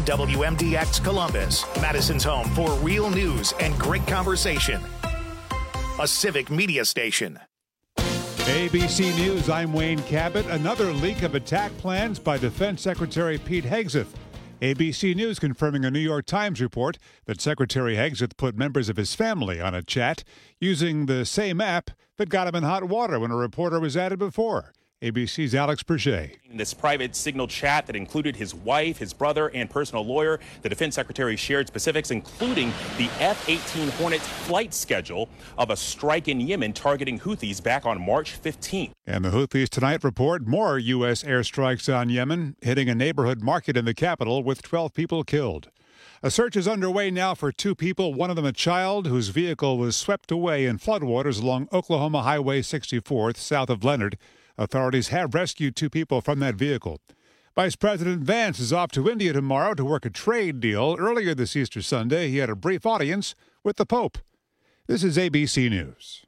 WMDX Columbus, Madison's home for real news and great conversation. A civic media station. ABC News, I'm Wayne Cabot. Another leak of attack plans by Defense Secretary Pete Hegseth. ABC News confirming a New York Times report that Secretary Hegseth put members of his family on a chat using the same app that got him in hot water when a reporter was at it before. ABC's Alex Perget. This private signal chat that included his wife, his brother, and personal lawyer. The defense secretary shared specifics, including the F-18 Hornet flight schedule of a strike in Yemen targeting Houthis back on March 15th. And the Houthis tonight report more U.S. airstrikes on Yemen, hitting a neighborhood market in the capital with 12 people killed. A search is underway now for two people, one of them a child whose vehicle was swept away in floodwaters along Oklahoma Highway 64th, south of Leonard. Authorities have rescued two people from that vehicle. Vice President Vance is off to India tomorrow to work a trade deal. Earlier this Easter Sunday, he had a brief audience with the Pope. This is ABC News.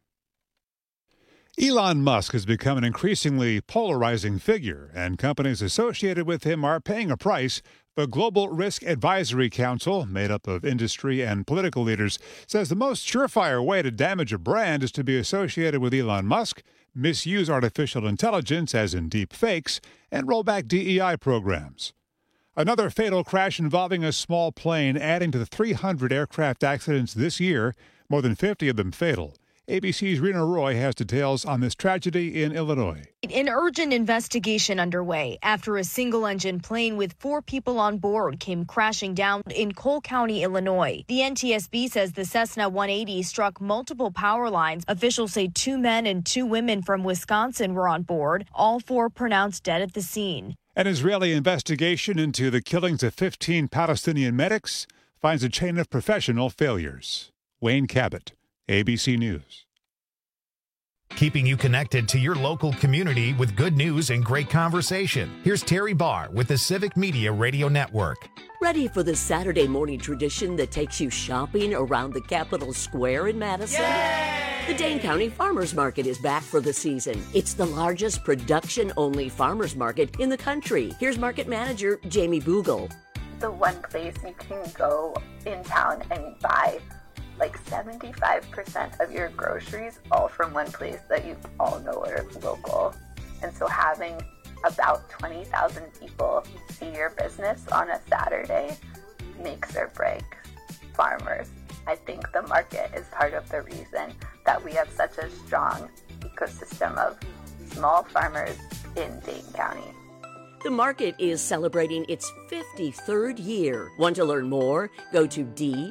Elon Musk has become an increasingly polarizing figure, and companies associated with him are paying a price. The Global Risk Advisory Council, made up of industry and political leaders, says the most surefire way to damage a brand is to be associated with Elon Musk, misuse artificial intelligence, as in deep fakes, and roll back DEI programs. Another fatal crash involving a small plane, adding to the 300 aircraft accidents this year, more than 50 of them fatal. ABC's Rena Roy has details on this tragedy in Illinois. An urgent investigation underway after a single-engine plane with 4 people on board came crashing down in Cole County, Illinois. The NTSB says the Cessna 180 struck multiple power lines. Officials say 2 men and 2 women from Wisconsin were on board, all 4 pronounced dead at the scene. An Israeli investigation into the killings of 15 Palestinian medics finds a chain of professional failures. Wayne Cabot, ABC News. Keeping you connected to your local community with good news and great conversation. Here's Terry Barr with the Civic Media Radio Network. Ready for the Saturday morning tradition that takes you shopping around the Capitol Square in Madison? Yay! The Dane County Farmers Market is back for the season. It's the largest production-only farmers market in the country. Here's market manager Jamie Boogle. The one place you can go in town and buy like 75% of your groceries all from one place that you all know are local. And so having about 20,000 people see your business on a Saturday makes or breaks farmers. I think the market is part of the reason that we have such a strong ecosystem of small farmers in Dane County. The market is celebrating its 53rd year. Want to learn more? Go to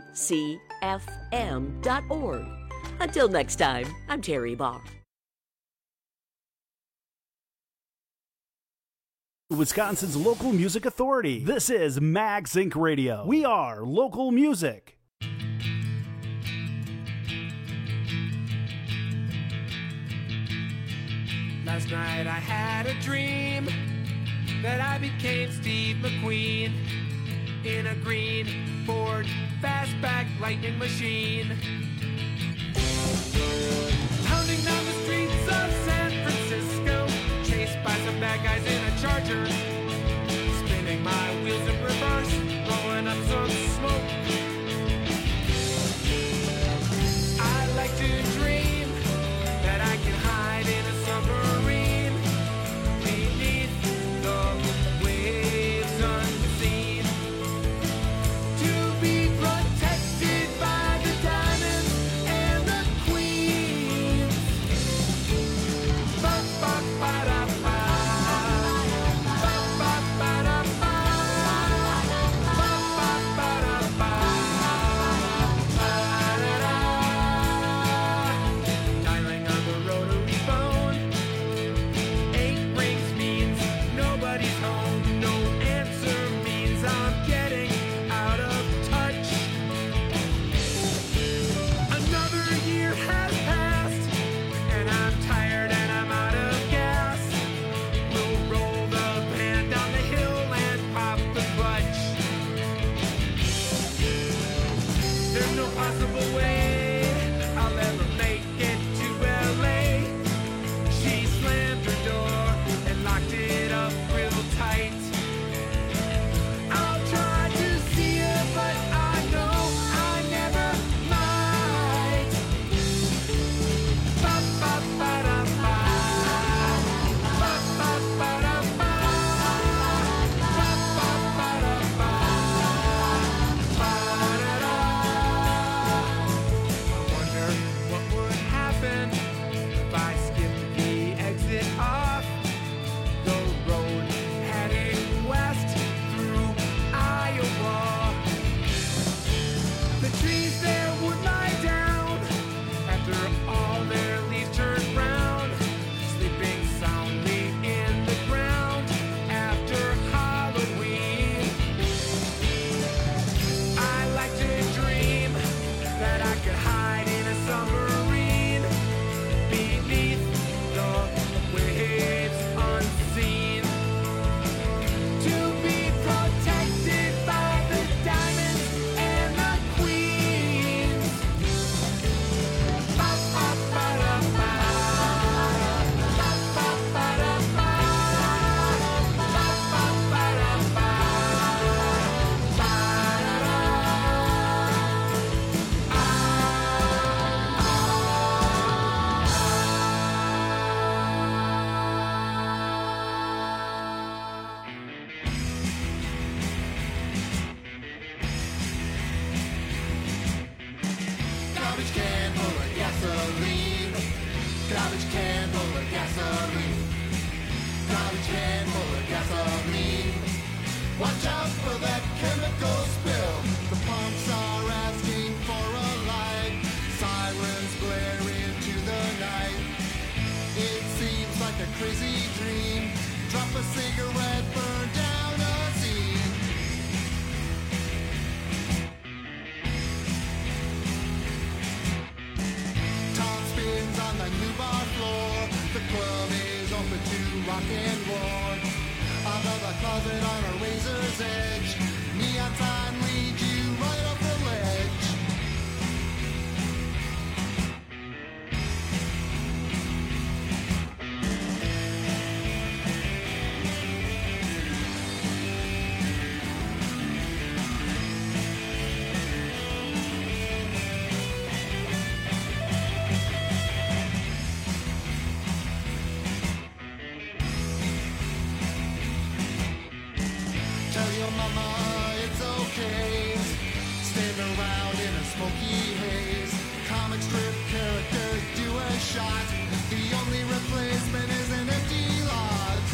dcfm.org. Until next time, I'm Terry Barr. Wisconsin's local music authority. This is Mag Zinc Radio. We are local music. Last night I had a dream that I became Steve McQueen in a green Ford fastback lightning machine, pounding down the streets of San Francisco, chased by some bad guys in a Charger, spinning my wheels in reverse, blowing up some smoke. I like to dream that I can hide in a submarine beneath the waves unseen, to be protected by the diamonds and the queens. Ba, ba, ba, da, ba. Ba, a cigarette, burn down a scene. Tom spins on the new bar floor. The club is open to rock and roll. Out of the closet on a razor's edge. Neon sign leads you right off the ledge. Tell your mama it's okay. Stand around in a smoky haze. Comic strip characters do a shot. The only replacement is an empty lot.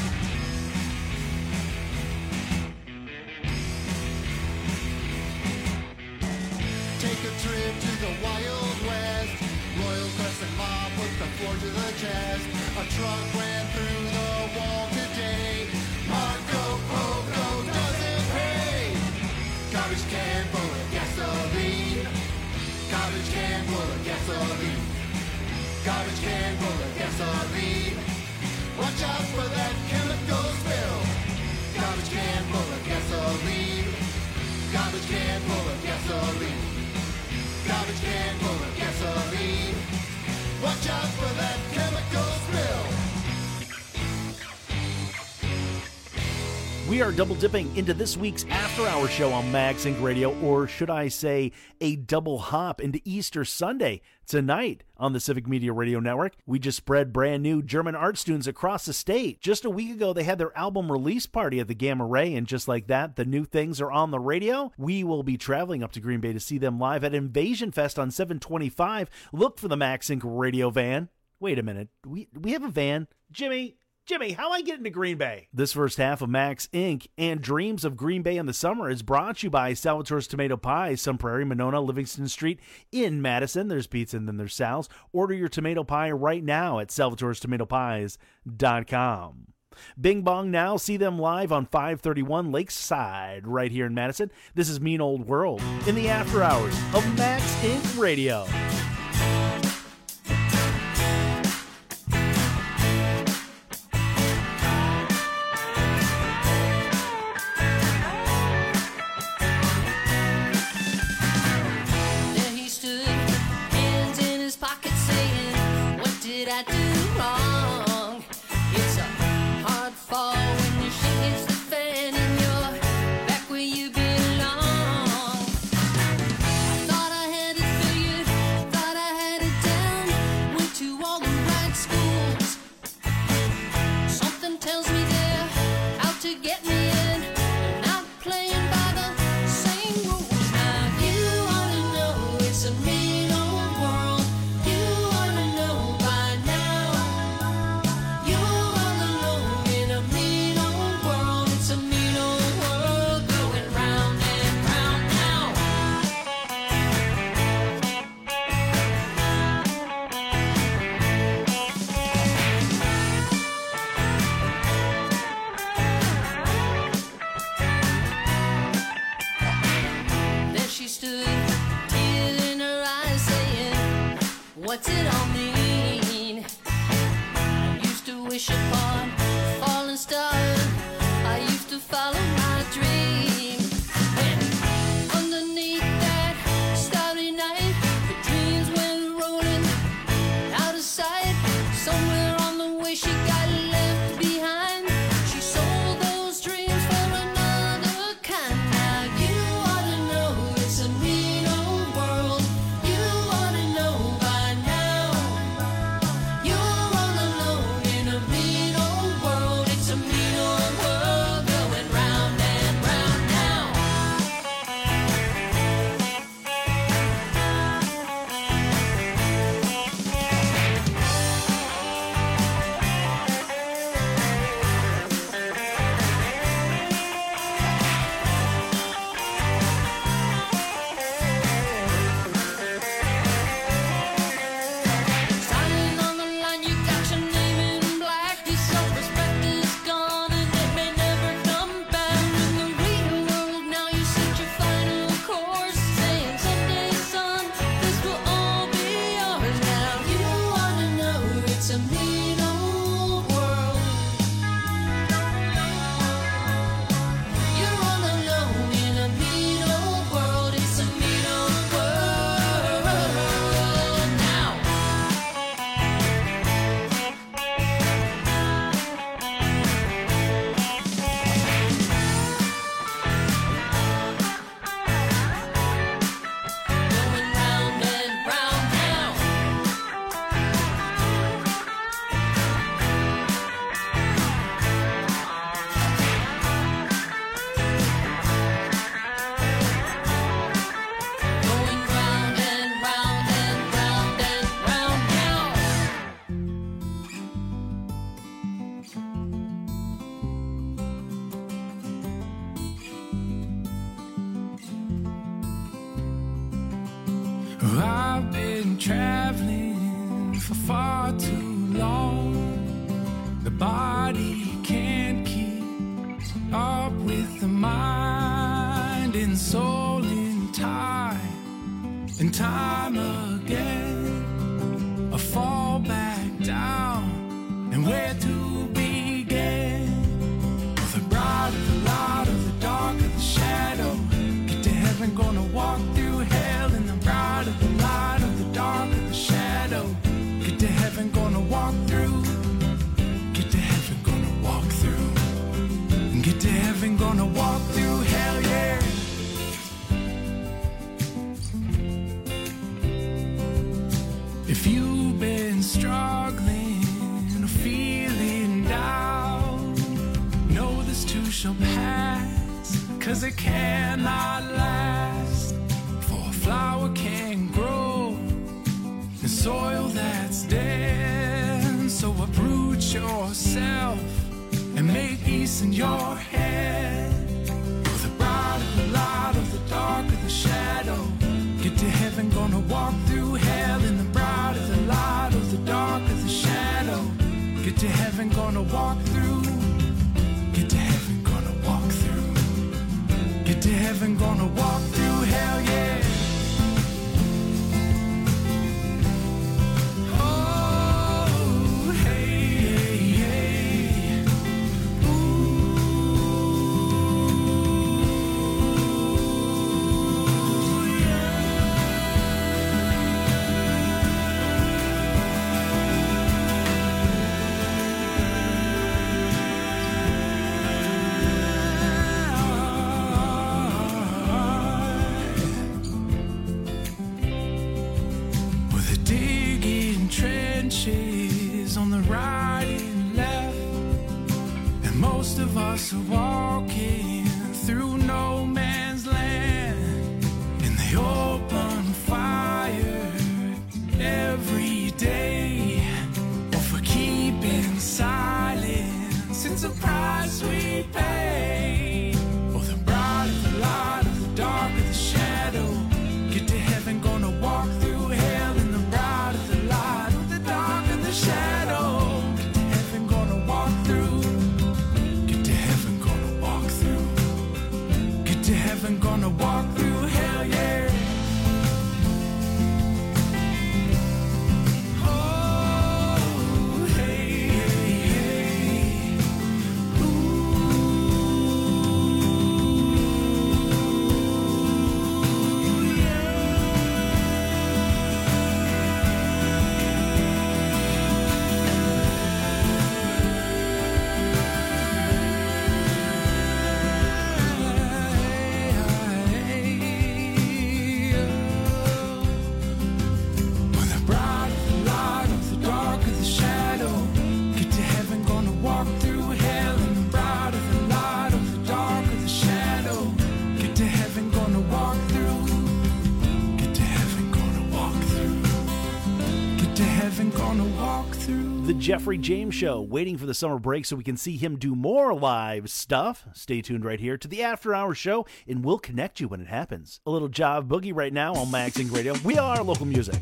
Take a trip to the Wild West. Royal Crescent Mob put the floor to the chest. A truck ran through the wall today. Marco Poco doesn't pay. Garbage can full of gasoline. Garbage can full of gasoline. Garbage can full of gasoline. Watch out for that chemical spill. Garbage can full of gasoline. Garbage can full of gasoline. Garbage can full of gasoline. Watch out for that chemical spill. We are double dipping into this week's After Hour show on MagSync Radio, or should I say a double hop into Easter Sunday tonight on the Civic Media Radio Network. We just spread brand new German art students across the state. Just a week ago, they had their album release party at the Gamma Ray, and just like that, the new things are on the radio. We will be traveling up to Green Bay to see them live at Invasion Fest on 7/25. Look for the MagSync Radio van. Wait a minute, we have a van? Jimmy, how I get into Green Bay? This first half of Max Inc. and Dreams of Green Bay in the Summer is brought to you by Salvatore's Tomato Pie, Sun Prairie, Monona, Livingston Street in Madison. There's pizza and then there's Sal's. Order your tomato pie right now at salvatorestomatopies.com. Bing Bong Now, see them live on 531 Lakeside right here in Madison. This is Mean Old World in the after hours of Max Inc. Radio. What's it all mean? I used to wish upon a falling star. I used to follow my dream. And underneath that starry night, the dreams went rolling out of sight. Somewhere on the way she got left behind. She sold those dreams for another kind. Now you ought to know it's a mean old world. You ought to know by now. I've been traveling for far too long. The body can't keep up with the mind and soul in time and time again. I fall back down, and where to begin? Well, the bright of the light of the dark of the shadow. Get to heaven, gonna walk through hell in the bright of the light of the dark of the shadow. Get to heaven, gonna walk through. Get to heaven, gonna walk through. Get to heaven, gonna walk through hell, yeah. If you've been struggling or feeling down, know this too shall pass, 'cause it cannot last. For a flower can't grow in soil that's dead. So uproot yourself and make peace in your head. With the bright of the light of the dark of the shadow. Get to heaven, gonna walk through hell in the bright of the light of the dark of the shadow. Get to heaven, gonna walk through. Get to heaven, gonna walk through. Get to heaven, gonna walk through hell, yeah. On the right and left, and most of us are walking through no man's land, and they open fire every day, or for keeping silence. It's a price we pay. Oh, the bright of the light of the dark of the shadow. Get to heaven, gonna walk through hell in the bright of the light of the dark of the shadow. Get to heaven, gonna walk through. Get to heaven, gonna walk through. Get to heaven, gonna walk through hell, yeah. The Jeffrey James Show, waiting for the summer break so we can see him do more live stuff. Stay tuned right here to the After Hours Show, and we'll connect you when it happens. A little Jive Boogie right now on Magazine Radio. We are local music.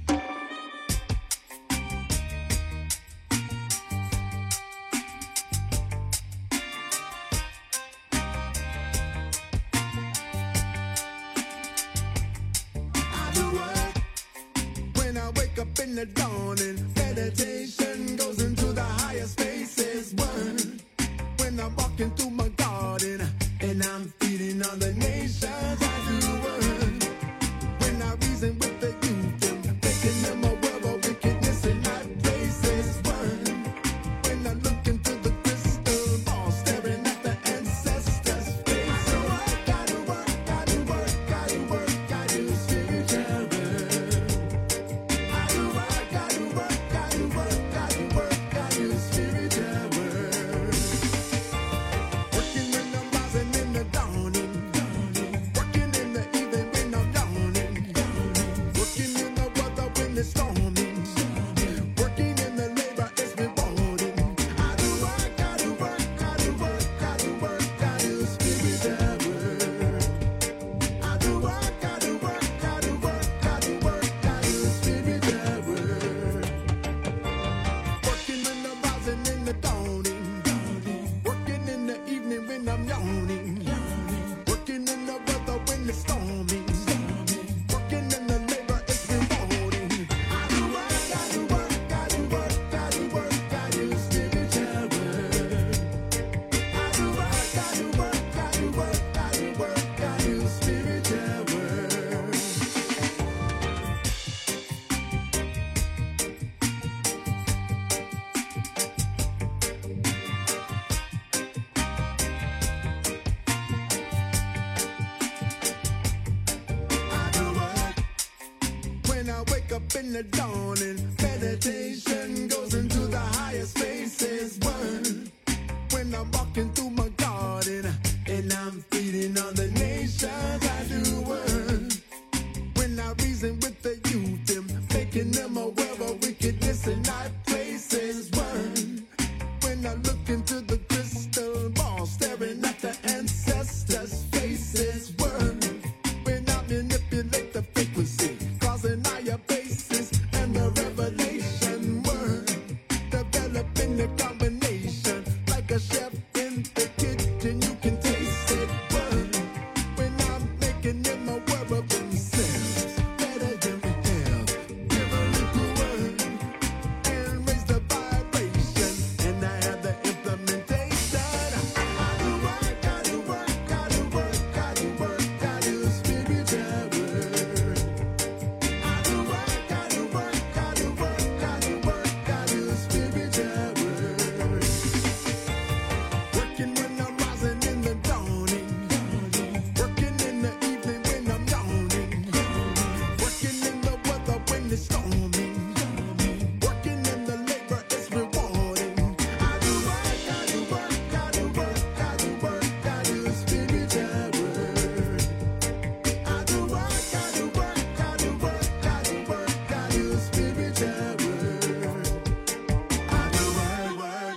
In the dawning, meditation goes into the higher spaces. One, when I'm walking through my garden and I'm feeding on the nations, I do one. When I reason with the youth and making them aware of wickedness in high places. One, when I look into the crystal ball, staring at the ancestors' face. So I gotta work, gotta work, gotta work, gotta spiritual work. Working in the up in the dawning. Meditation goes into the higher spaces. Word. When I'm walking through my garden and I'm feeding on the nations, I do word. When I reason with the youth, them making them aware of wickedness in high places. Word. When I look into the crystal ball, staring at the ancestors' faces. Word. When I manipulate the frequency, causing higher bases and the revelation. Word. Developing the combination like a chef in the kitchen, you can taste it. Word. When I'm making them aware of themselves, better than we have. Give a little word and raise the vibration, and I have the implementation. I do work, I do work, I do work, I do work, I do spiritual word. I do work, I do work, I do work, I do work, I do spiritual word. Working when I'm rising in the dawning. Working in the evening when I'm yawning. Working in the weather when it's storming. Working in the labor is rewarding. I do work, I do work, I do work, I do work, I do spiritual word. I do work, I do work, I do work, I do work, I do spiritual word. I do work.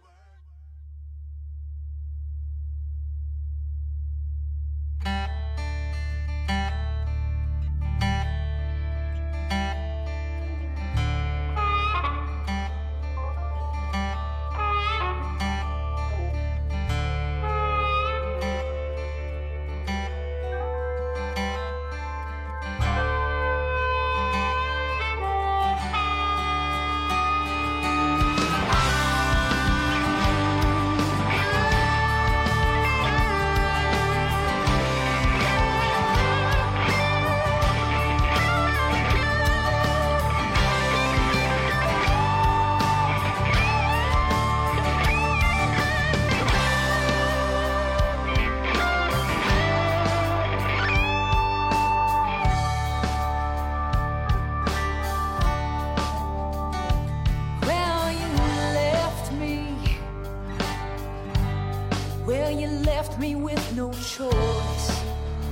Well, you left me with no choice.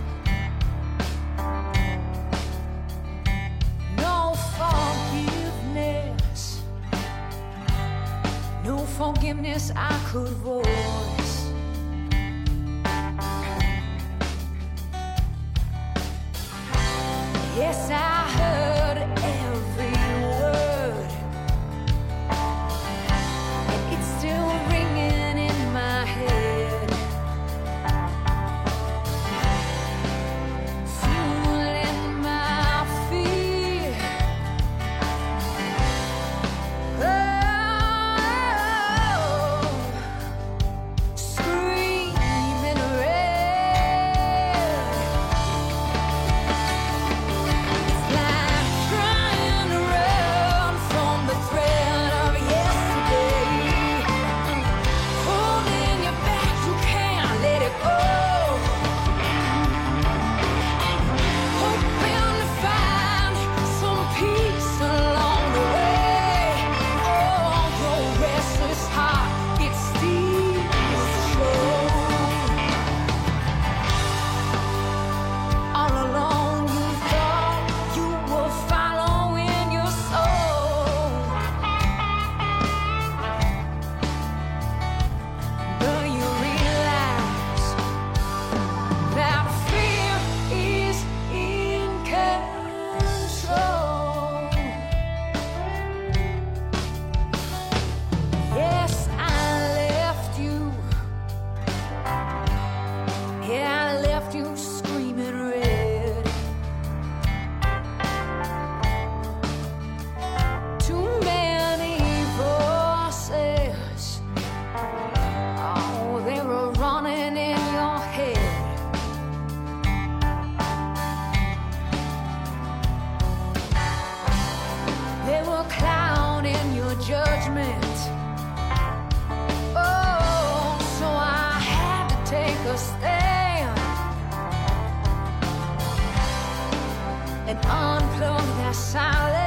No forgiveness. No forgiveness I could voice. Yes, I heard every word, and it's still ringing in my head, fueling my fear. Oh, screaming red. It's like trying to run from the threat of yesterday. Holding you back, you can't let it go. Hoping to find some peace along the way. Oh, your restless heart, it steals the show. All along you thought you were following your soul, but you realize that fear is in control. Yes, I left you. Yeah, I left you screaming red. Too many voices. Oh, they were running in your head. They were clouding your judgment. Oh, so I had to take a stand and unplug that silence.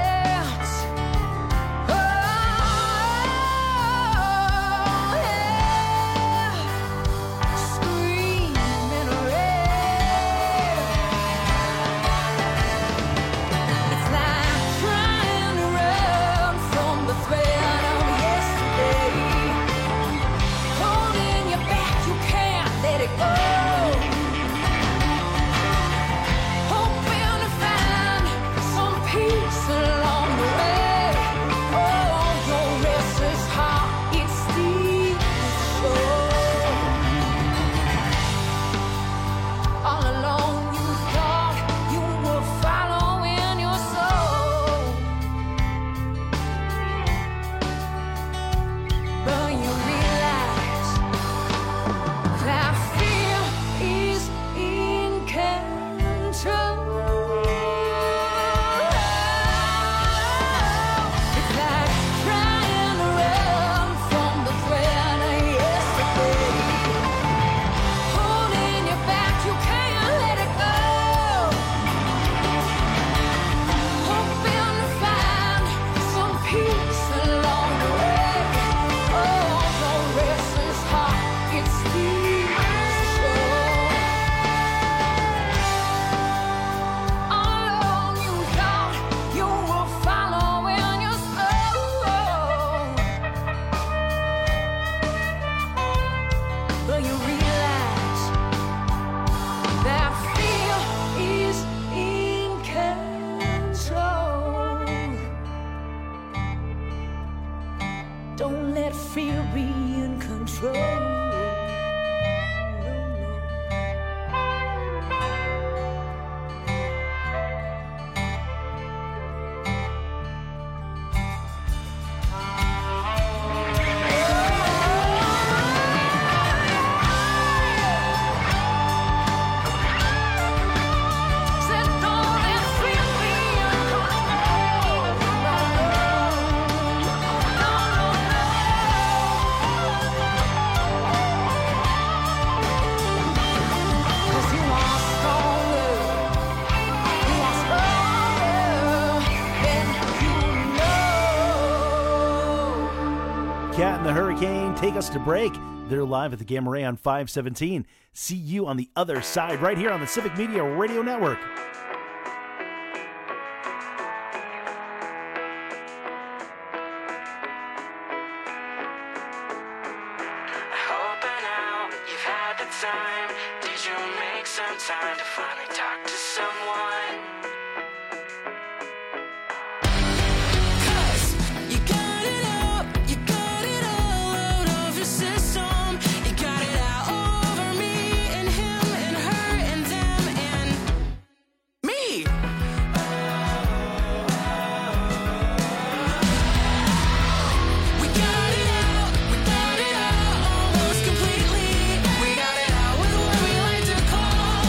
and the Hurricane take us to break. They're live at the Gamma Ray on 517. See you on the other side right here on the Civic Media Radio Network. Time to finally talk to someone. 'Cause you got it out, you got it all out of your system. You got it out over me and him and her and them and me. We got it out almost completely. We got it out with what we like to call.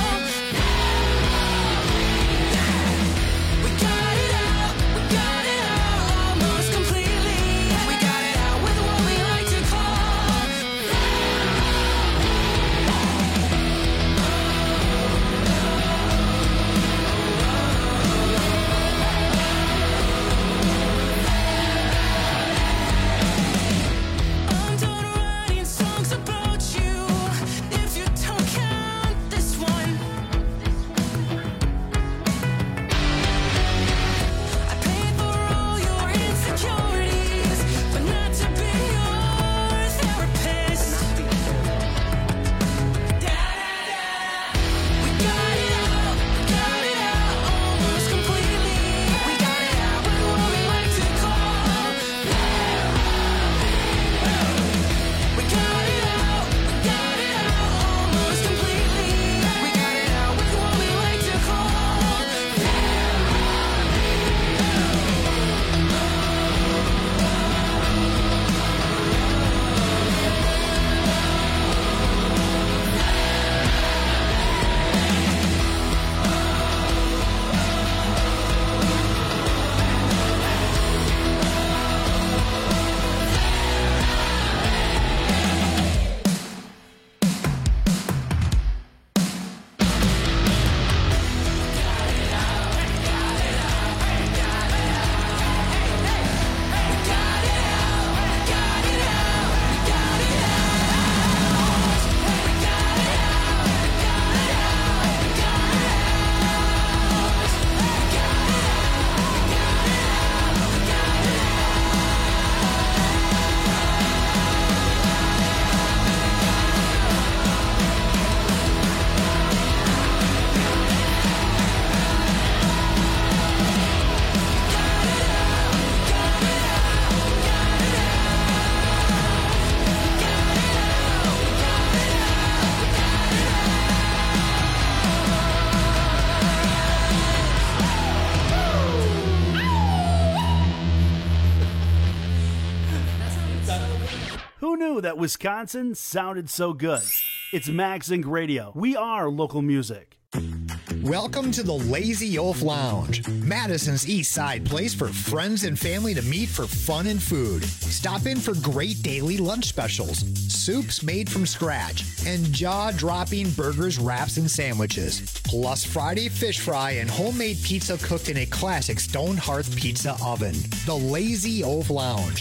Who knew that Wisconsin sounded so good? It's Max Inc. Radio. We are local music. Welcome to the Lazy Oaf Lounge, Madison's East Side place for friends and family to meet for fun and food. Stop in for great daily lunch specials, soups made from scratch, and jaw-dropping burgers, wraps, and sandwiches. Plus Friday fish fry and homemade pizza cooked in a classic stone hearth pizza oven. The Lazy Oaf Lounge,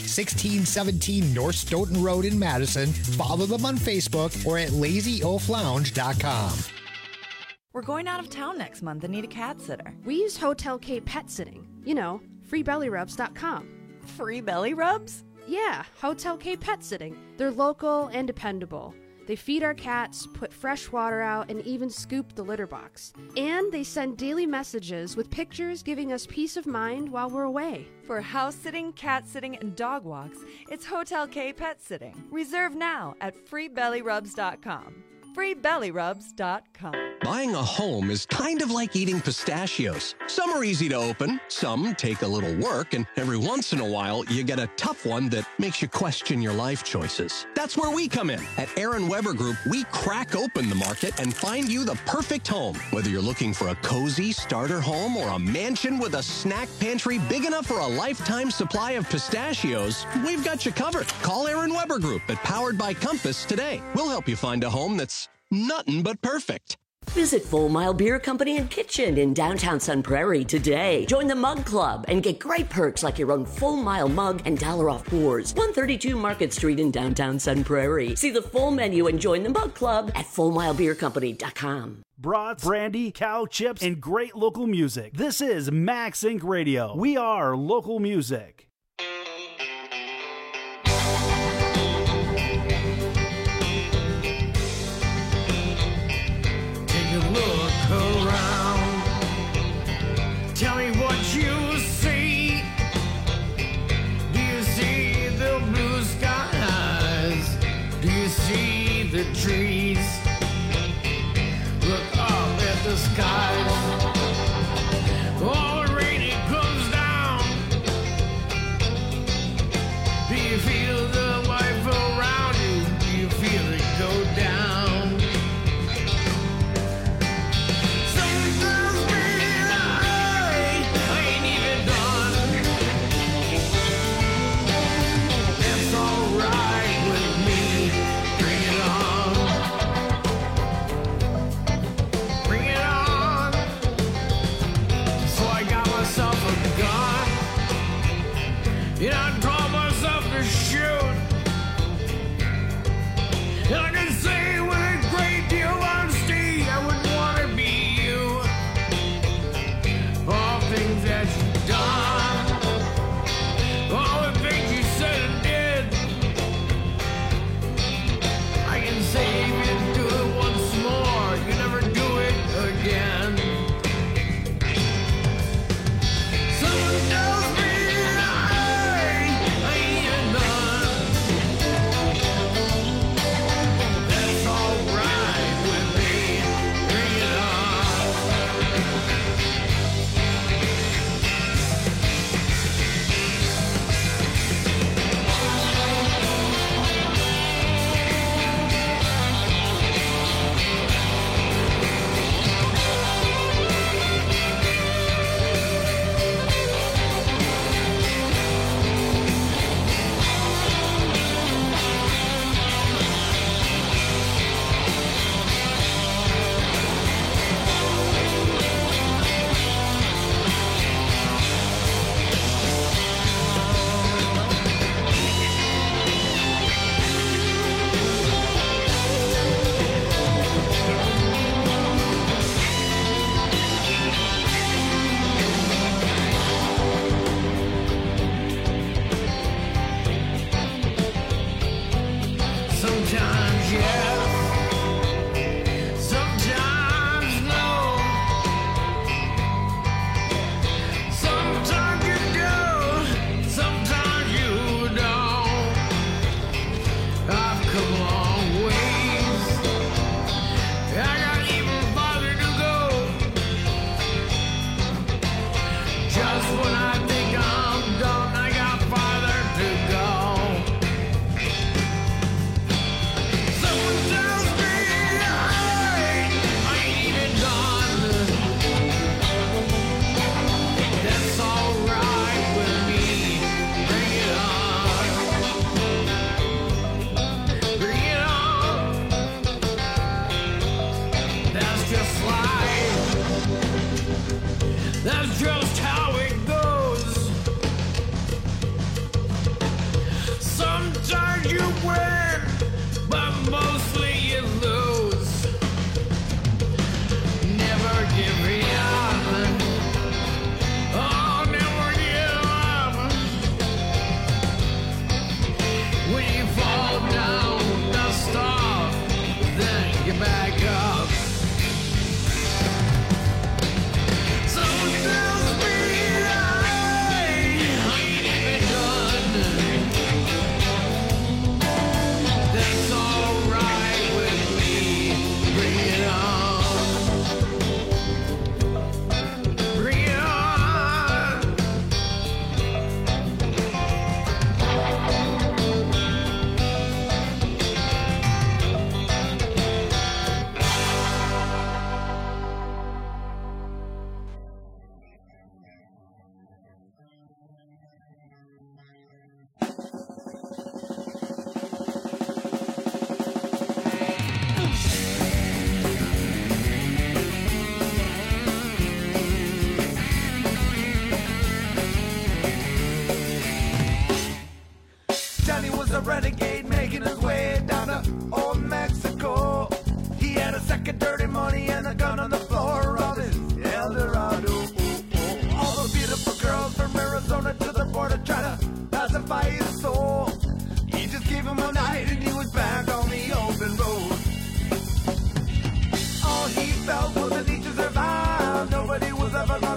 1617 North Stoughton Road in Madison. Follow them on Facebook or at lazyoaflounge.com. We're going out of town next month and need a cat sitter. We use Hotel K Pet Sitting. You know, freebellyrubs.com. Free belly rubs? Yeah, Hotel K Pet Sitting. They're local and dependable. They feed our cats, put fresh water out, and even scoop the litter box. And they send daily messages with pictures giving us peace of mind while we're away. For house sitting, cat sitting, and dog walks, it's Hotel K Pet Sitting. Reserve now at freebellyrubs.com. freebellyrubs.com. Buying a home is kind of like eating pistachios. Some are easy to open, some take a little work, and every once in a while, you get a tough one that makes you question your life choices. That's where we come in. At Aaron Weber Group, we crack open the market and find you the perfect home. Whether you're looking for a cozy starter home or a mansion with a snack pantry big enough for a lifetime supply of pistachios, we've got you covered. Call Aaron Weber Group at Powered by Compass today. We'll help you find a home that's nothing but perfect. Visit Full Mile Beer Company and Kitchen in downtown Sun Prairie today. Join the Mug Club and get great perks like your own Full Mile mug and $1 off pours. 132 Market Street in downtown Sun Prairie. See the full menu and join the Mug Club at FullMileBeerCompany.com. Brats, brandy, cow chips, and great local music. This is Max Inc. Radio. We are local music. Look around, tell me what you see. Do you see the blue skies? Do you see the trees? Look up at the skies. All the rain it comes down.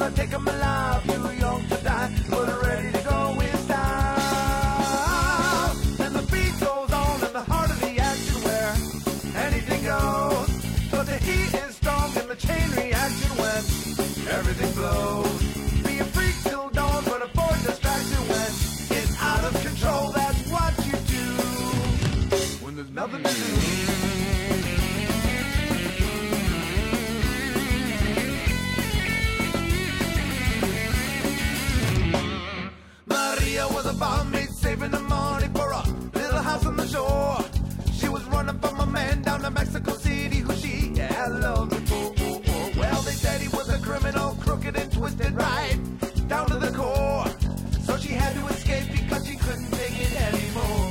I take 'em alive, too young to die, but ready to go with style. And the beat goes on in the heart of the action where anything goes. But the heat is strong and the chain reaction when everything blows. Be a freak till dawn, but avoid distraction when it's out of control. That's what you do when there's nothing to do. Maria was a barmaid saving the money for a little house on the shore. She was running from a man down to Mexico City who she had loved before. Well, they said he was a criminal, crooked and twisted right down to the core. So she had to escape because she couldn't take it anymore.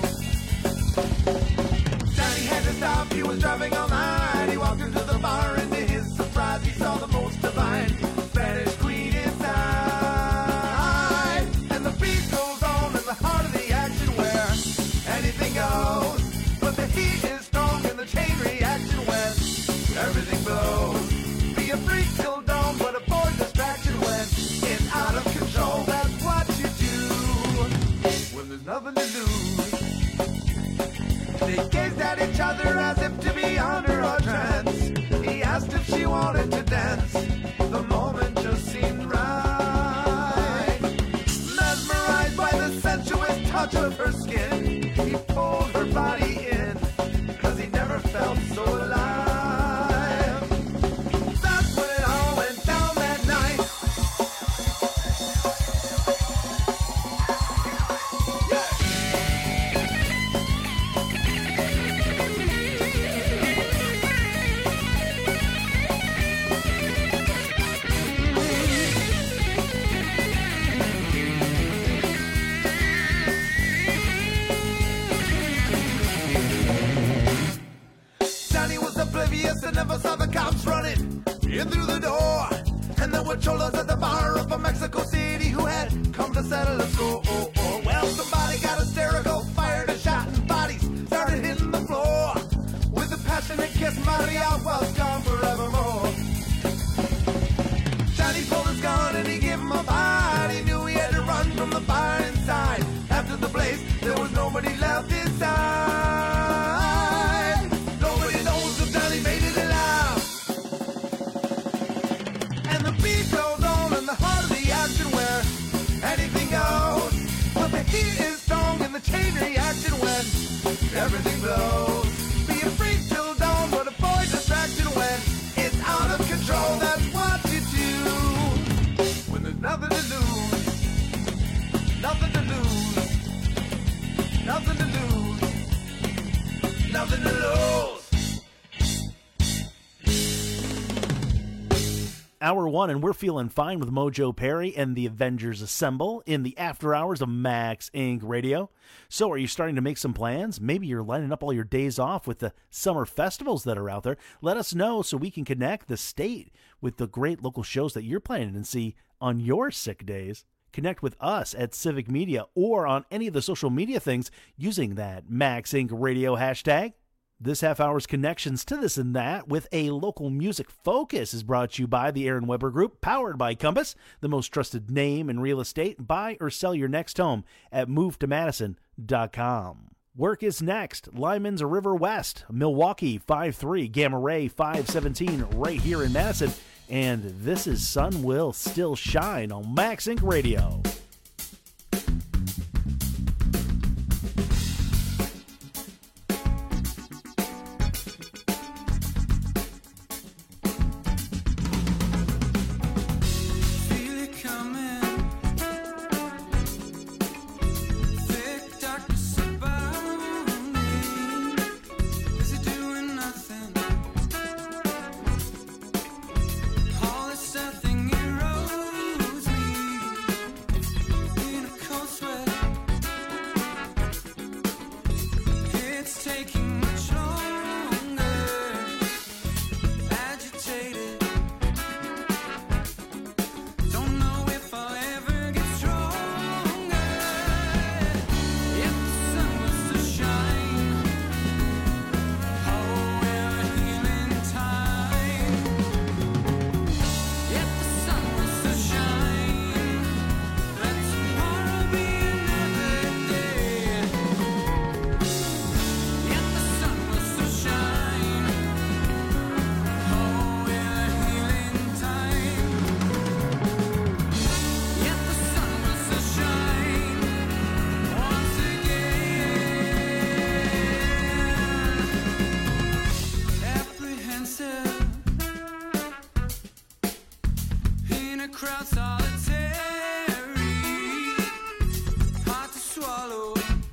Danny had to stop, he was driving all night. He walked into the bar and to his surprise he saw the most divine Spanish queen inside. And the beat goes on in the heart of the action where anything goes. But the heat is strong and the chain reaction when everything blows. Be a freak till dawn, but avoid distraction when it's out of control. That's what you do when there's nothing to lose. They gazed at each other as if to be under a trance. He asked if she wanted to dance. The moment just seemed right. Mesmerized by the sensuous touch of her skin, he pulled her body in, 'cause he never felt so alive. That's when it all went down that night. Danny was oblivious and never saw the cops running in through the door. And there were cholos at the bar up in Mexico City who had come to settle a score. Well, somebody got hysterical, fired a shot, and bodies started hitting the floor. With a passionate kiss, Maria was gone forevermore. Danny pulled his gun and he gave him a bite. He knew he had to run from the bar inside. After the blaze, there was nobody left inside. Nobody knows if Danny made it alive. And the beat goes on in the heart of the action where anything goes. But the heat is strong and the chain reaction when everything blows. Be a freak till dawn, but avoid distraction when it's out of control. That's what you do when there's nothing to lose. Nothing to lose. Nothing to lose. Nothing to lose. Hour 1, and we're feeling fine with Mojo Perry and the Avengers Assemble in the after hours of Max Inc. Radio. So are you starting to make some plans? Maybe you're lining up all your days off with the summer festivals that are out there. Let us know so we can connect the state with the great local shows that you're planning and see on your sick days. Connect with us at Civic Media or on any of the social media things using that Max Inc. Radio hashtag. This half hour's connections to this and that with a local music focus is brought to you by the Aaron Weber Group, powered by Compass, the most trusted name in real estate. Buy or sell your next home at movetomadison.com. Work is next. Lyman's River West, Milwaukee 5-3, Gamma Ray 517 right here in Madison. And this is Sun Will Still Shine on Max Inc. Radio. All this stuff erodes me. crowd solitary, hard to swallow.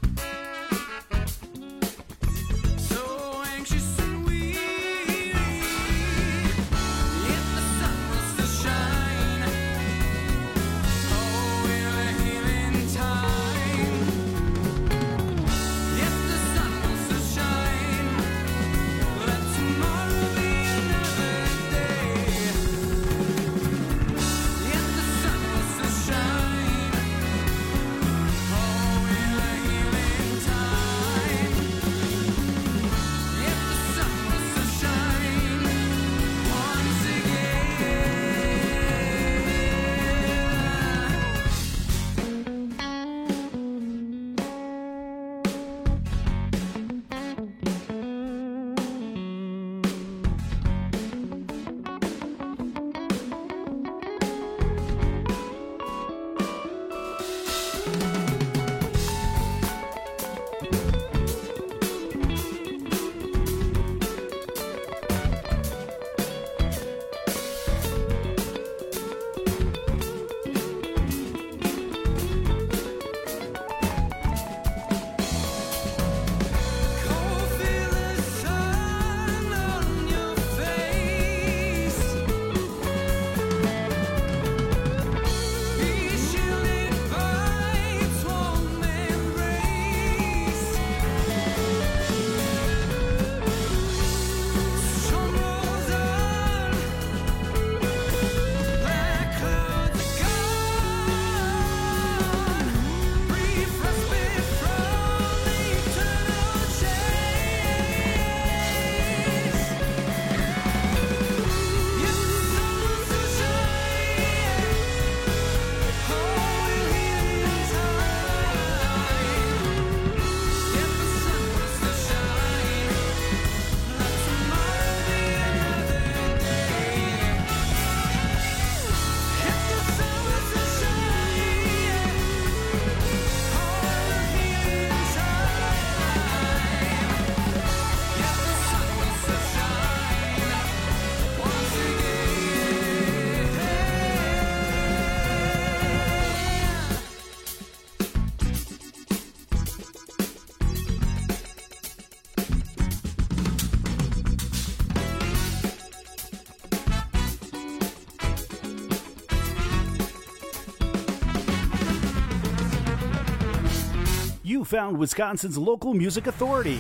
So anxious and weary, yet the sun will still shine. Oh, we're a healing time. Yet the sun will still shine. Let tomorrow be another day. Yet the sun will still shine. Oh, we're a healing time. Yet the sun will still shine once You found Wisconsin's local music authority.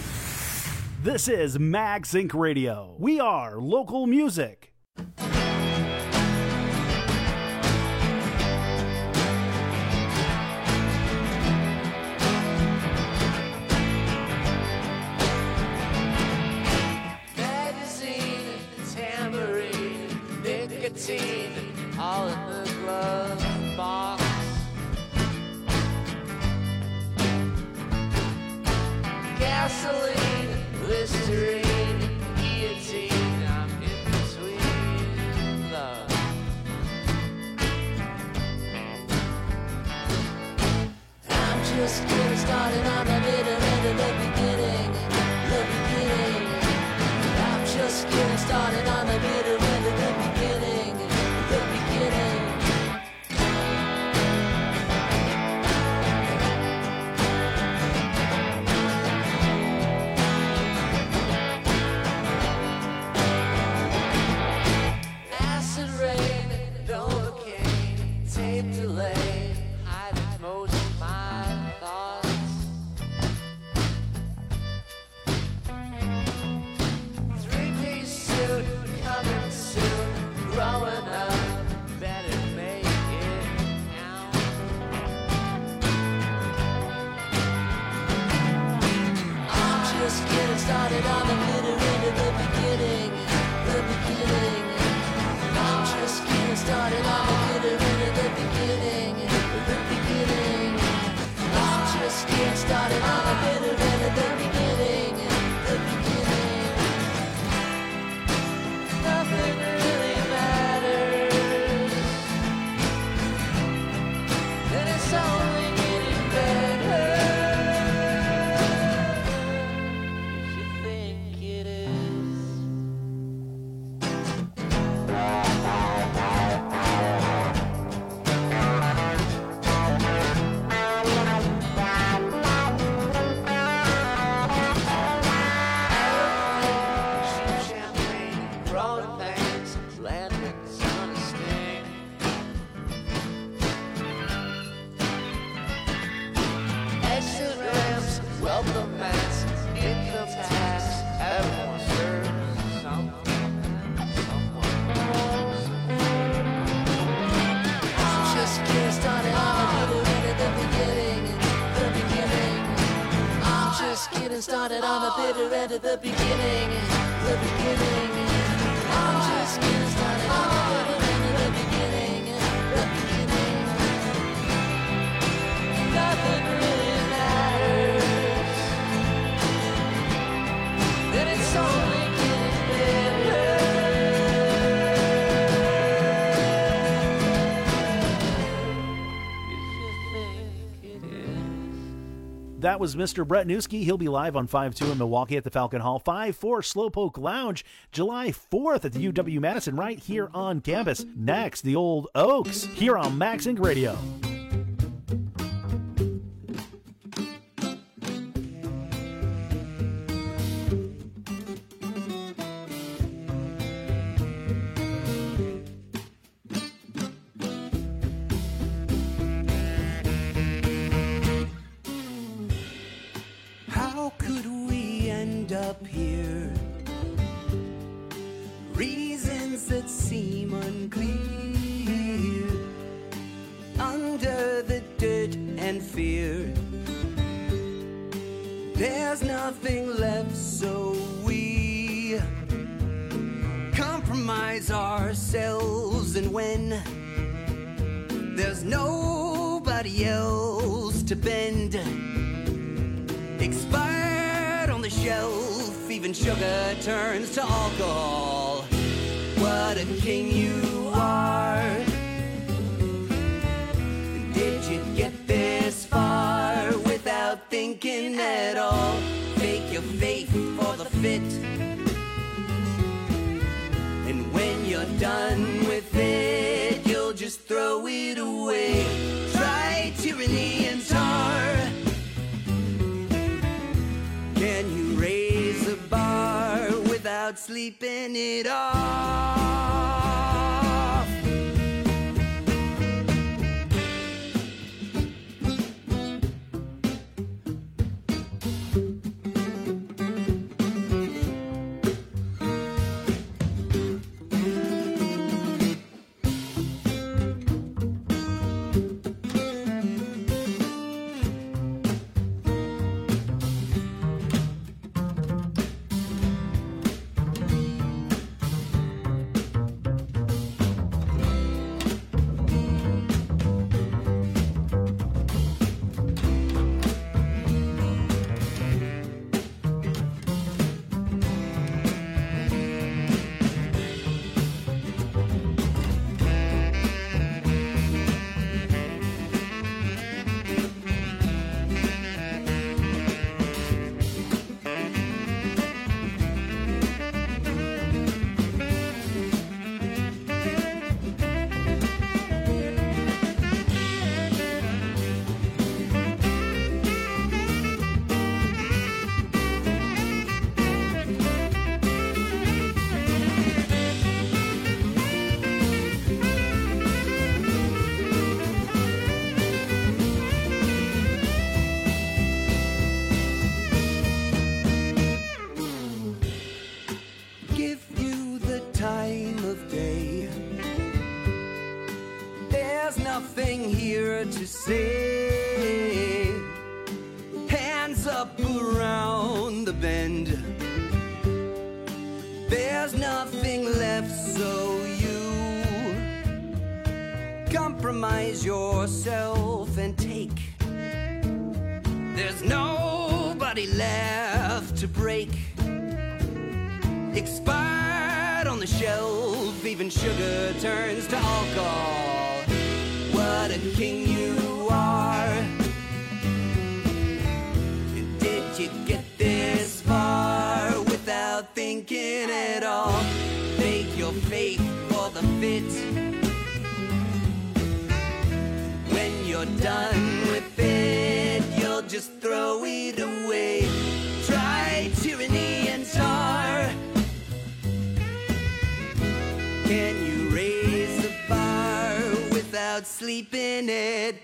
This is Mag Sync Radio. We are local music. Magazine, tambourine, nicotine, all in the glove box. Gasoline, Listerine, guillotine, I'm in between love. I'm just getting started on the middle end of the beginning, the beginning. I'm just getting started on the middle end of the beginning, the beginning. Acid rain, Novocaine, tape delay, hiding most of my thoughts. Three-piece suit, coming soon, growing up, better make it count. I'm just getting started on the bitter end of the beginning, the beginning. I'm just getting started on the bitter end of the beginning, the beginning. I'm just getting started on the bitter end of the beginning, the beginning. Nothing really matters, and it's only getting better. If you think started on the bitter end of the beginning. The beginning. I'm just getting started on the bitter end of the beginning. The beginning. Nothing really matters. And it's only getting better. That was Mr. Brett Newski. He'll be live on 5-2 in Milwaukee at the Falcon Hall. 5-4 Slowpoke Lounge, July 4th at the UW-Madison right here on campus. Next, the Old Oaks here on Max Inc. Radio. How could we end up here? Reasons that seem unclear. Under the dirt and fear, there's nothing left, so we compromise ourselves. And when there's nobody else to bend, expired on the shelf, even sugar turns to alcohol. What a king you are. Did you get this far without thinking at all? Fake your faith for the fit, and when you're done with it, you'll just throw it away. Try tyranny and tar. Can you raise a bar without sleeping it off? To say, hands up around the bend, there's nothing left, so you compromise yourself and take. There's nobody left to break. Expired on the shelf, even sugar turns to alcohol. What a king you are. Did you get this far without thinking at all? Fake your faith for the fit. When you're done with it, you'll just throw it away. Try tyranny and tar. Can you raise the bar without sleeping it?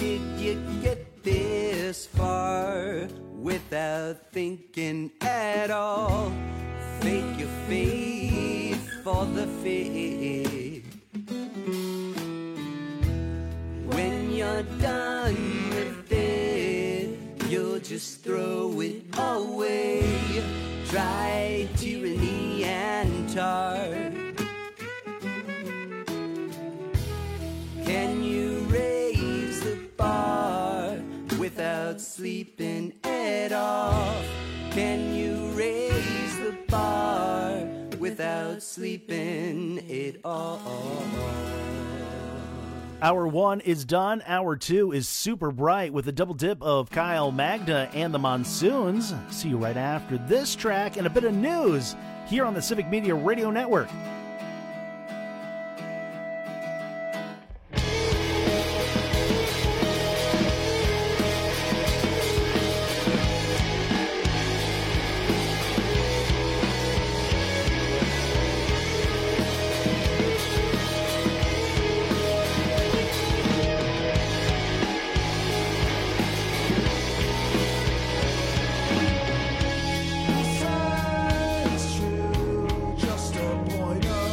did you get this far without thinking at all? Fake your faith for the faith. When you're done with it, you'll just throw it away. Try tyranny and tar. Can you raise the bar without sleeping it off? Can you raise the bar without sleeping it off? Hour 1 is done. Hour 2 is super bright with a double dip of Kyle Magda and the Monsoons. See you right after this track and a bit of news here on the Civic Media Radio Network. Just a point of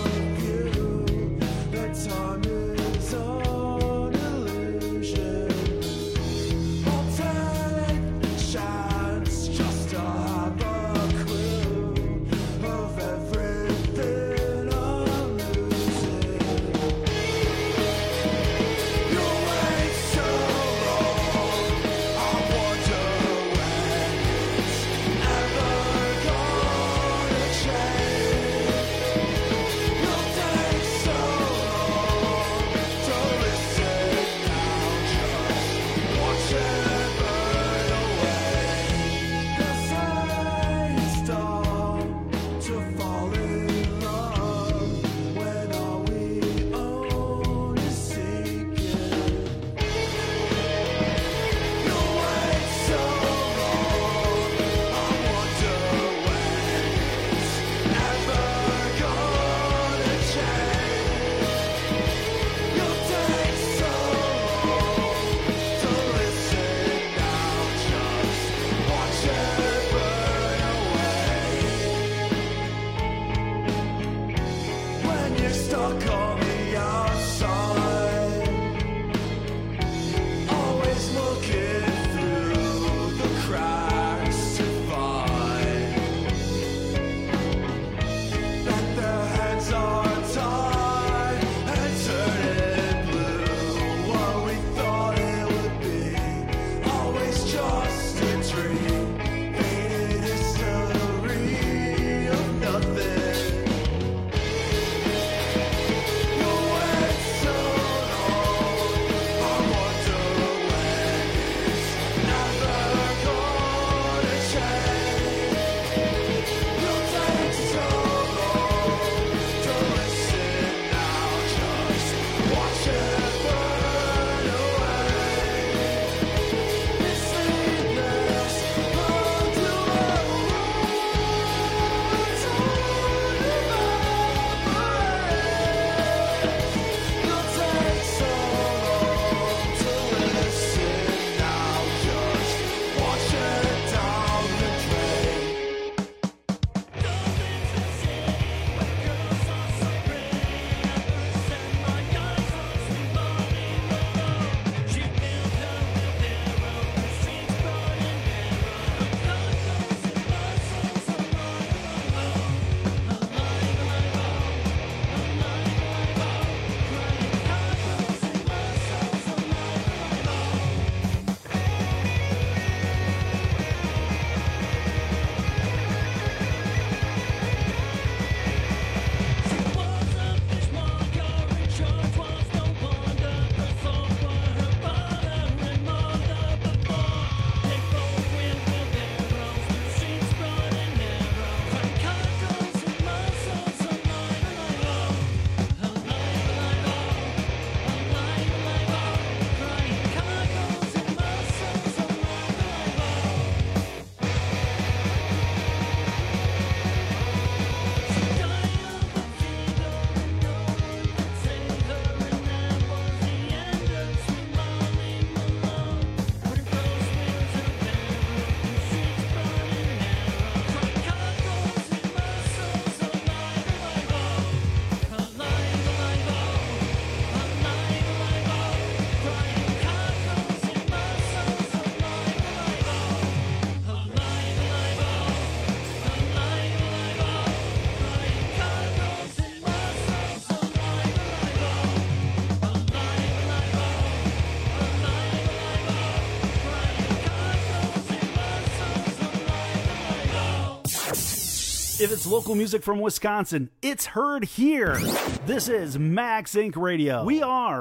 If it's local music from Wisconsin, it's heard here. This is Max Inc. Radio. We are.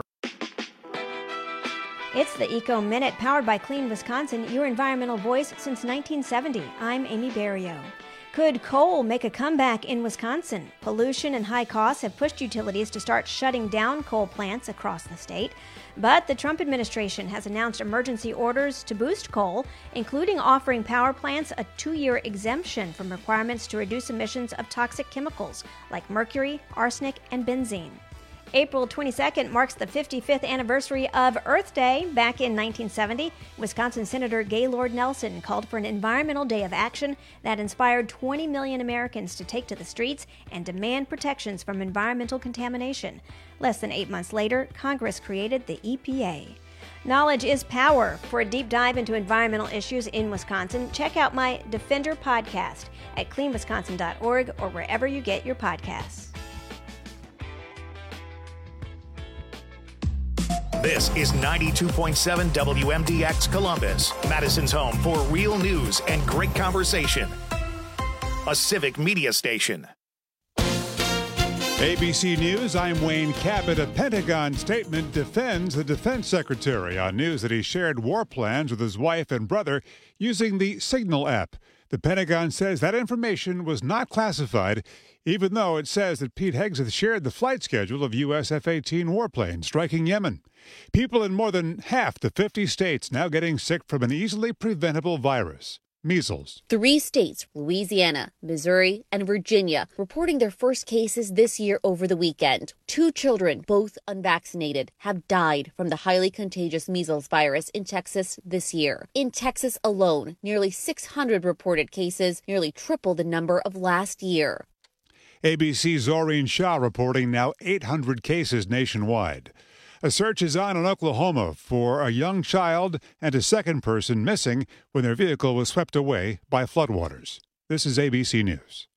It's the Eco Minute, powered by Clean Wisconsin, your environmental voice since 1970. I'm Amy Barrio. Could coal make a comeback in Wisconsin? Pollution and high costs have pushed utilities to start shutting down coal plants across the state. But the Trump administration has announced emergency orders to boost coal, including offering power plants a 2-year exemption from requirements to reduce emissions of toxic chemicals like mercury, arsenic, and benzene. April 22nd marks the 55th anniversary of Earth Day. Back in 1970, Wisconsin Senator Gaylord Nelson called for an environmental day of action that inspired 20 million Americans to take to the streets and demand protections from environmental contamination. Less than 8 months later, Congress created the EPA. Knowledge is power. For a deep dive into environmental issues in Wisconsin, check out my Defender podcast at cleanwisconsin.org or wherever you get your podcasts. This is 92.7 WMDX Columbus, Madison's home for real news and great conversation. A civic media station. ABC News, I'm Wayne Cabot. A Pentagon statement defends the defense secretary on news that he shared war plans with his wife and brother using the Signal app. The Pentagon says that information was not classified, even though it says that Pete Hegseth shared the flight schedule of U.S. F-18 warplanes striking Yemen. People in more than half the 50 states now getting sick from an easily preventable virus, measles. 3 states, Louisiana, Missouri, and Virginia, reporting their first cases this year over the weekend. 2 children, both unvaccinated, have died from the highly contagious measles virus in Texas this year. In Texas alone, nearly 600 reported cases, nearly triple the number of last year. ABC's Zoreen Shah reporting now 800 cases nationwide. A search is on in Oklahoma for a young child and a second person missing when their vehicle was swept away by floodwaters. This is ABC News.